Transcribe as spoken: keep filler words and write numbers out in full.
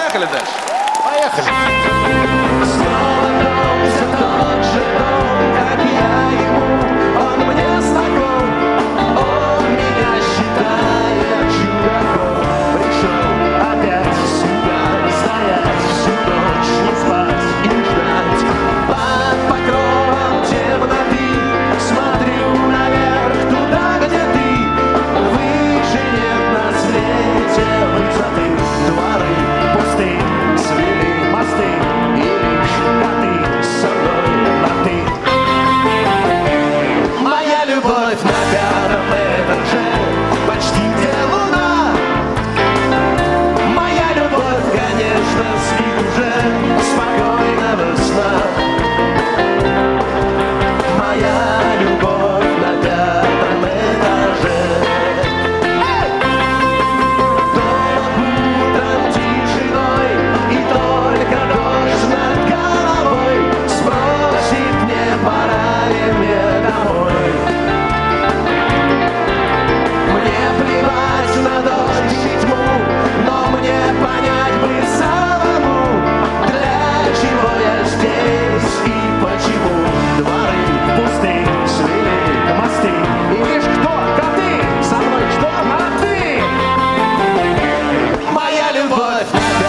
Поехали дальше. Поехали. Снова дом, все тот же дом, как я ему, он мне знаком, он меня считает чудаком. Пришел опять сюда, стоять всю ночь, не спать и ждать. Под покровом темноты смотрю наверх туда, где ты. Выше нет на свете высоты, дворы пусты, свели мосты, и лишь коты со мной на ты. Моя любовь на пятом этаже, почти где луна. Моя любовь, конечно, спит уже спокойного сна. Моя любовь на пятом этаже. Дом утром тишиной, и только дождь над головой спросит, не пора ли мне домой. Мне плевать на дождь и тьму, но мне понять бы самому, для чего я здесь и почему. Дворы пусты, свели мосты, и лишь кто? Коты! Со мной что? А ты? Моя любовь.